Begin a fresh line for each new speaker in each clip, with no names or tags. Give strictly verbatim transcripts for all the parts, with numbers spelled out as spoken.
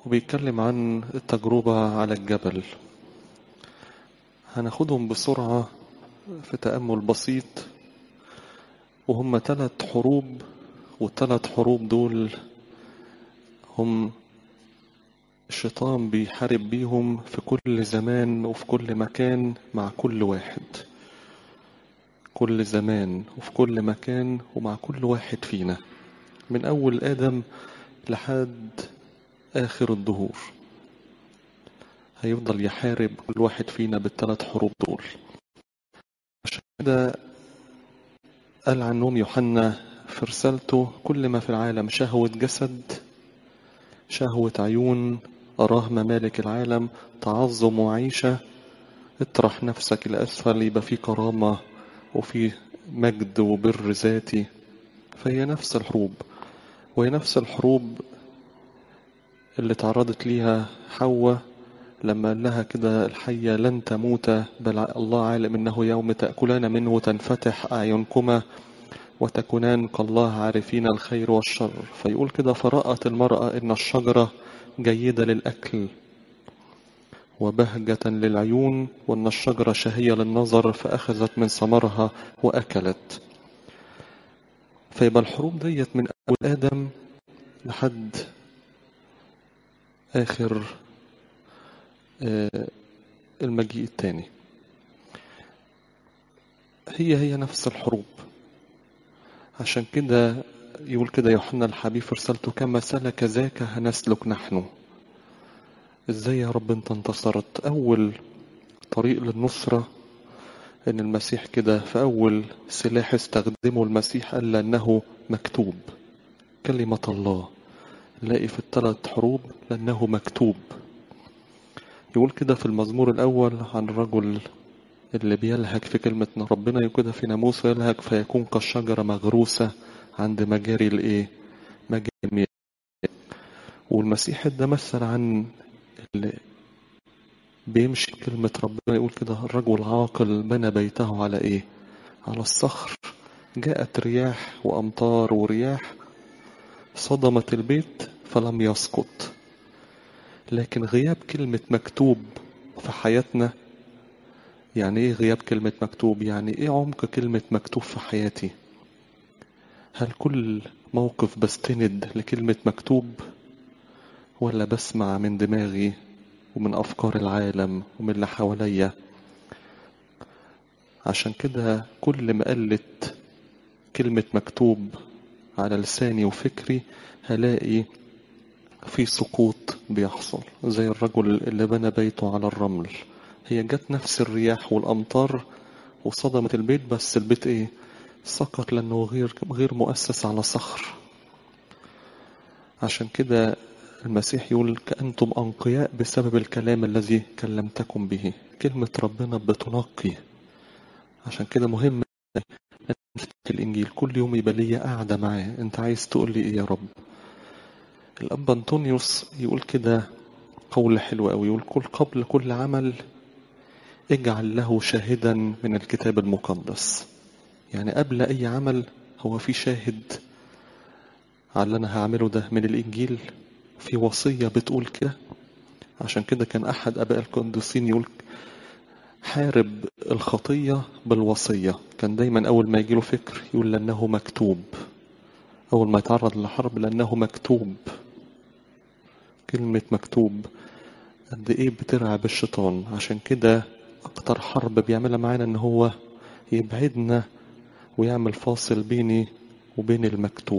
وبيتكلم عن التجربة على الجبل. هناخدهم بسرعة في تأمل بسيط، وهم ثلاث حروب، والثلاث حروب دول هم الشيطان بيحارب بيهم في كل زمان وفي كل مكان مع كل واحد، كل زمان وفي كل مكان ومع كل واحد فينا، من أول آدم لحد آخر الدهور هيفضل يحارب كل واحد فينا بالثلاث حروب دول. عشان كده قال عنهم يوحنا في رسالته: كل ما في العالم شهوة جسد، شهوة عيون، أراه ممالك العالم، تعظم وعيشة، اطرح نفسك إلى أسفل، يبقى في كرامة وفي مجد وبر ذاتي. فهي نفس الحروب، وهي نفس الحروب اللي تعرضت ليها حواء لما قال لها كده: الحية لن تموت، بل الله عالم إنه يوم تأكلان منه تنفتح أعينكما وتكونان كالله عارفين الخير والشر. فيقول كده: فرأت المرأة إن الشجرة جيدة للأكل وبهجة للعيون، وأن الشجرة شهية للنظر، فأخذت من ثمرها وأكلت. فيبقى الحروب ديت من أول آدم لحد آخر المجيء الثاني. هي هي نفس الحروب. عشان كده يقول كده يوحنا الحبيب في رسالته: كما سلك ذاك هنسلك نحن. ازاي يا رب انت انتصرت؟ اول طريق للنصرة ان المسيح كده في اول سلاح استخدمه المسيح قال لانه مكتوب. كلمة الله نلاقي في الثلاث حروب لانه مكتوب. يقول كده في المزمور الاول عن الرجل اللي بيلهج في كلمة ربنا، يقول كده: في ناموسه يلهج فيكون كالشجرة مغروسة عند مجاري الايه؟ مجاري المياه. والمسيح ده مثل عن اللي بيمشي كلمة ربنا، يقول كده: الرجل عاقل بنى بيته على ايه؟ على الصخر، جاءت رياح وامطار ورياح صدمت البيت فلم يسقط. لكن غياب كلمة مكتوب في حياتنا، يعني ايه غياب كلمة مكتوب؟ يعني ايه عمق كلمة مكتوب في حياتي؟ هل كل موقف بستند لكلمة مكتوب، ولا بسمع من دماغي ومن أفكار العالم ومن اللي حواليا؟ عشان كده كل ما قلت كلمة مكتوب على لساني وفكري هلاقي في سقوط بيحصل، زي الرجل اللي بنى بيته على الرمل. هي جت نفس الرياح والأمطار وصدمت البيت، بس البيت ايه؟ سقط، لأنه غير غير مؤسس على صخر. عشان كده المسيح يقول: كأنتم أنقياء بسبب الكلام الذي كلمتكم به. كلمة ربنا بتنقي. عشان كده مهم في الإنجيل كل يوم يبقى ليا قاعدة معاه: أنت عايز تقول لي إيه يا رب؟ الأب أنطونيوس يقول كده قول حلو أوي، يقول: كل قبل كل عمل اجعل له شاهدا من الكتاب المقدس. يعني قبل أي عمل هو في شاهد على اللي أنا هعمله ده من الإنجيل، في وصية بتقول كده. عشان كده كان أحد أباء القديسين يقول: حارب الخطية بالوصية. كان دايما أول ما يجيله فكر يقول: لأنه مكتوب. أول ما يتعرض للحرب: لأنه مكتوب. كلمة مكتوب قد إيه بترعب الشيطان. عشان كده أكتر حرب بيعملها معانا إن هو يبعدنا ويعمل فاصل بيني وبين المكتوب،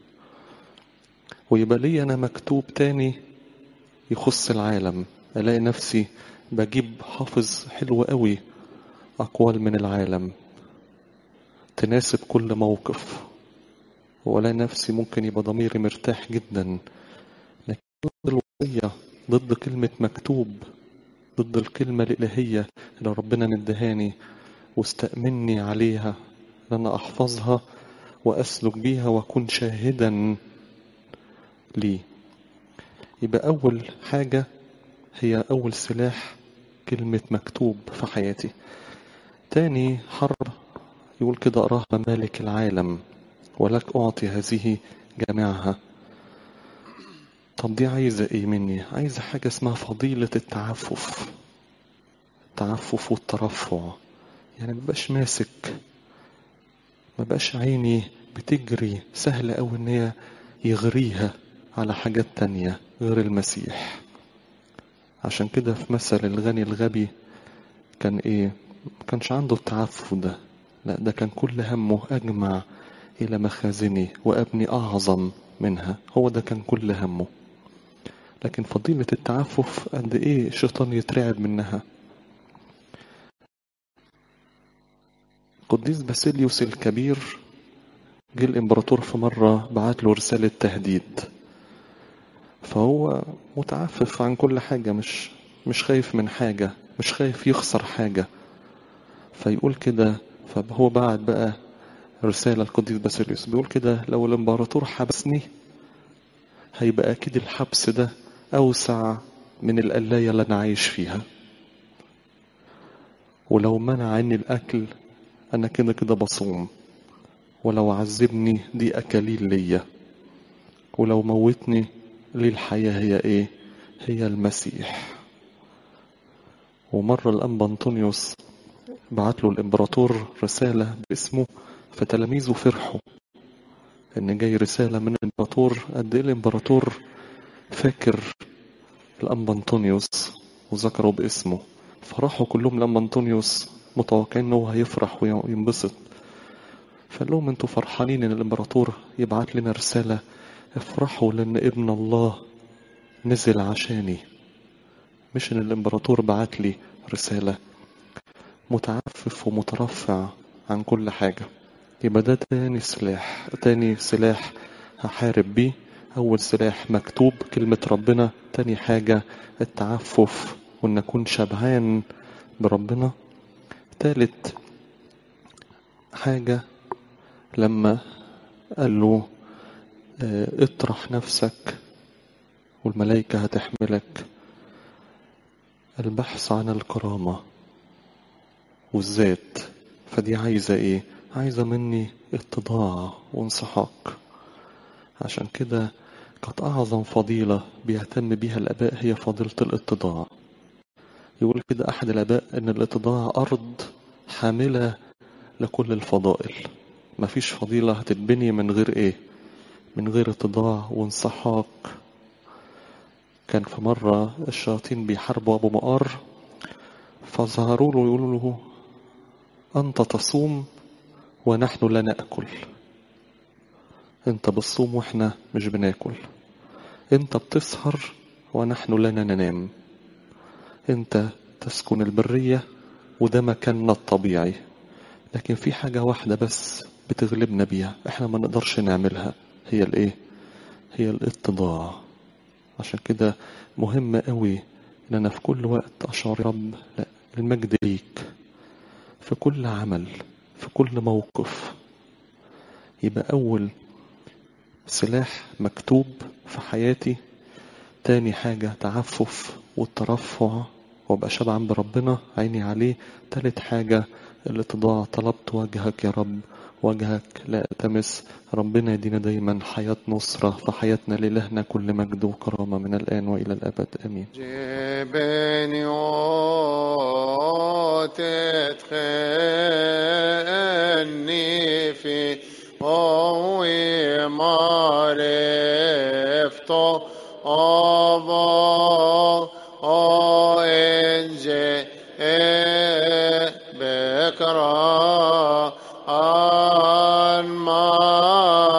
ويبقى لي أنا مكتوب تاني يخص العالم. ألاقي نفسي بجيب حافظ حلو قوي أقوال من العالم تناسب كل موقف، ولا نفسي ممكن يبقى ضميري مرتاح جدا. لكن ضد الوصية، ضد كلمة مكتوب، ضد الكلمة الإلهية اللي ربنا مدهاني واستأمني عليها ان انا احفظها واسلك بيها واكون شاهدا لي. يبقى اول حاجة هي اول سلاح كلمة مكتوب في حياتي. تاني حرب يقول كده: أراه ممالك العالم ولك أعطي هذه جميعها. طب دي عايزة ايه مني؟ عايزة حاجة اسمها فضيلة التعفف. التعفف والترفع، يعني مبقاش ماسك، مبقاش عيني بتجري سهل أوي ان هي يغريها على حاجات تانية غير المسيح. عشان كده في مثل الغني الغبي كان ايه؟ ما كانش عنده التعفف ده، لا ده كان كل همه أجمع إلى مخازني وأبني أعظم منها. هو ده كان كل همه. لكن فضيلة التعفف قد ايه الشيطان يترعب منها. قديس باسيليوس الكبير جه الامبراطور في مرة بعت له رسالة تهديد، فهو متعفف عن كل حاجة، مش مش خايف من حاجة، مش خايف يخسر حاجة. فيقول كده، فهو بعت بقى رسالة القديس باسيليوس بيقول كده: لو الامبراطور حبسني هيبقى اكيد الحبس ده اوسع من القلاية اللي انا عايش فيها، ولو منع عني الاكل انا كده كده بصوم، ولو عذبني دي اكاليل ليا، ولو موتني ليه الحياة هي ايه؟ هي المسيح. ومرة الانبا انطونيوس بعت له الامبراطور رسالة باسمه، فتلاميذه فرحوا ان جاي رسالة من الامبراطور. قد ايه الامبراطور فاكر الانبا انطونيوس وذكروا باسمه، فراحوا كلهم لانبا انطونيوس متوقعين انه هيفرح وينبسط. فقال لهم: انتوا فرحانين ان الامبراطور يبعت لنا رسالة؟ افرحوا لان ابن الله نزل عشاني، مش ان الامبراطور بعت لي رسالة. متعفف ومترفع عن كل حاجة. يبقى ده تاني سلاح، تاني سلاح هحارب بيه. اول سلاح مكتوب كلمة ربنا، تاني حاجة التعفف وان اكون شبعان بربنا. تالت حاجة لما قال له اه اطرح نفسك والملائكة هتحملك، البحث عن الكرامة والذات. فدي عايزة ايه؟ عايزة مني اتضاع وانسحاق. عشان كده كانت أعظم فضيلة بيهتم بيها الآباء هي فضيلة الاتضاع. يقول كده أحد الآباء إن الاتضاع أرض حاملة لكل الفضائل. مفيش فضيلة هتتبني من غير إيه؟ من غير اتضاع وانسحاق. كان في مرة الشياطين بيحاربوا أبو مقار، فظهروا له يقولوا له: أنت تصوم ونحن لا نأكل. أنت بتصوم وإحنا مش بناكل. أنت بتسهر ونحن لا ننام. أنت تسكن البرية وده مكاننا الطبيعي، لكن في حاجة واحدة بس بتغلبنا بيها، احنا ما نقدرش نعملها. هي الايه؟ هي الاتضاع. عشان كده مهم قوي ان انا في كل وقت اشعر: رب لا، المجد ليك في كل عمل، في كل موقف. يبقى اول سلاح مكتوب في حياتي. تاني حاجة تعفف والترفع وابقى شبعان بربنا عيني عليه. تالت حاجة الاتضاع، طلبت وجهك يا رب، وجهك لا التمس. ربنا يدينا دايما حياة نصرة في حياتنا. لإلهنا كل مجد وكرامة من الآن وإلى الأبد آمين.
جبنيوت تخني في قوي معرفته أبا أنجي